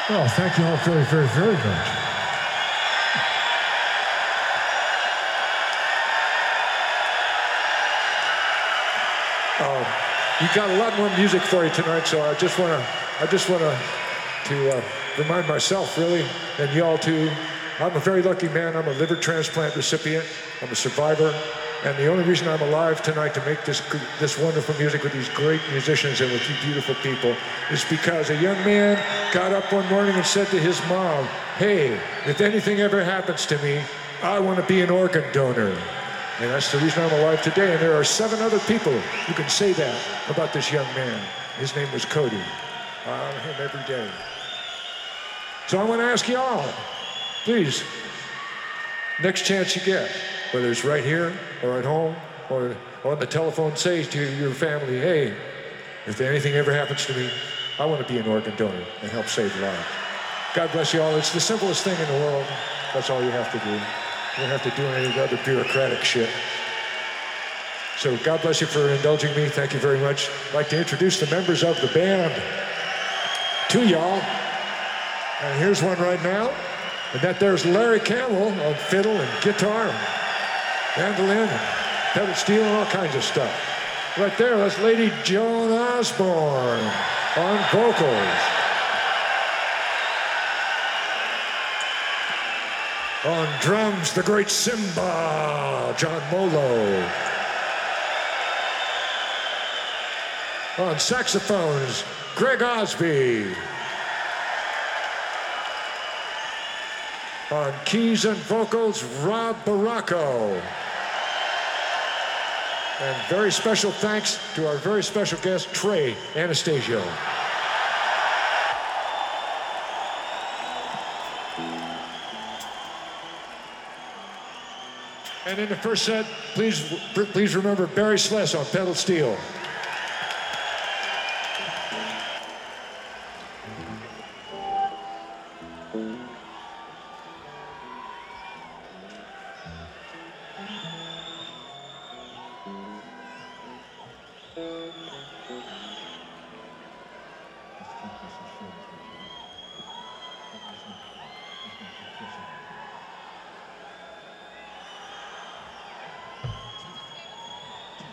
Well, thank you all very, very, very much. We got a lot more music for you tonight, so I just want to remind myself, really, and y'all too. I'm a very lucky man. I'm a liver transplant recipient. I'm a survivor. And the only reason I'm alive tonight to make this wonderful music with these great musicians and with you beautiful people is because a young man got up one morning and said to his mom, "Hey, if anything ever happens to me, I want to be an organ donor." And that's the reason I'm alive today. And there are 7 other people who can say that about this young man. His name was Cody. I honor him every day. So I want to ask y'all, please, next chance you get, whether it's right here or at home or on the telephone, say to your family, "Hey, if anything ever happens to me, I want to be an organ donor and help save lives." God bless you all. It's the simplest thing in the world. That's all you have to do. You don't have to do any other bureaucratic shit. So God bless you for indulging me. Thank you very much. I'd like to introduce the members of the band to y'all. And here's one right now. And that there's Larry Campbell on fiddle and guitar, and mandolin, and pedal steel, and all kinds of stuff. Right there, that's Lady Joan Osborne on vocals. On drums, the great Simba, John Molo. On saxophones, Greg Osby. On keys and vocals, Rob Baracco. And very special thanks to our very special guest, Trey Anastasio. And in the first set, please remember Barry Sless on pedal steel.